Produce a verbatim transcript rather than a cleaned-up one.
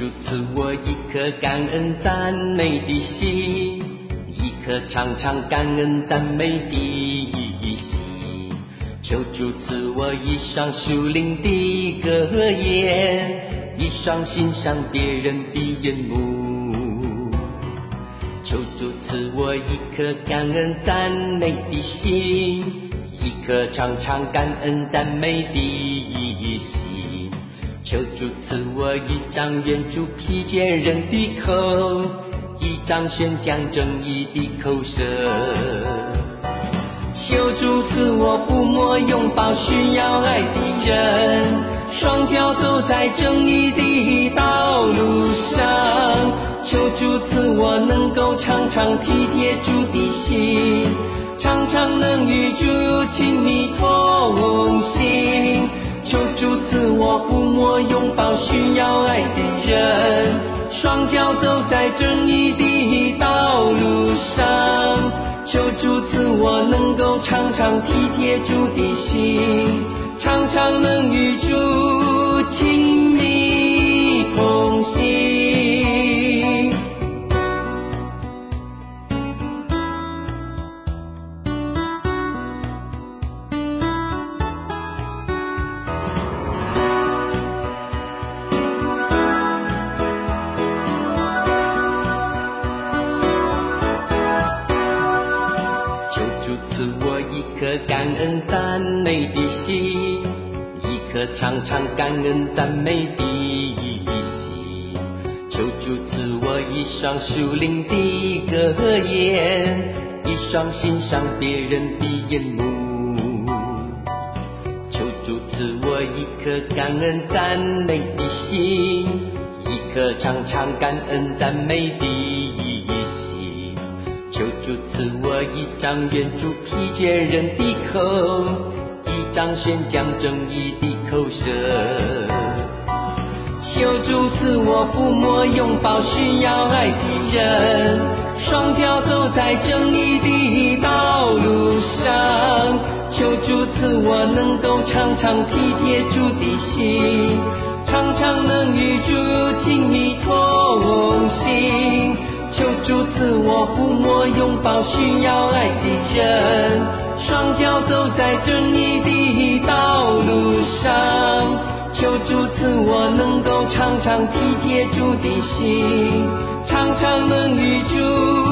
赐我一颗感恩赞美的心，一颗常常感恩赞美的心。求主赐我一双属灵的格言，一双欣赏别人的眼目。求主赐我一颗感恩赞美的心，一颗常常感恩赞美的心。求主赐我一张援助疲倦人的口，一张宣讲正义的口舌。求主赐我抚摸拥抱需要爱的人，双脚走在正义的道路上。求主赐我能够常常体贴主的心，常常能与主亲密同行。求主赐我抚摸拥抱需要爱的人，双脚走在正义的道路上。求主赐我能够常常体贴主的心，常常能与主亲密同行。一颗感恩赞美的心，一颗常常感恩赞美的心。求主赐我一双属灵的格言，一双欣赏别人的眼目。求主赐我一颗感恩赞美的心，一颗常常感恩赞美的心。求主赐我一张援助疲倦人的口，一张宣讲正义的口舌。求主赐我抚摸拥抱需要爱的人，双脚走在正义的道路上。求主赐我能够常常体贴主的心，常常能与主亲密同行。求主赐我抚摸拥抱需要爱的人，双脚走在正义的道路上。求主赐我能够常常体贴主的心，常常能与主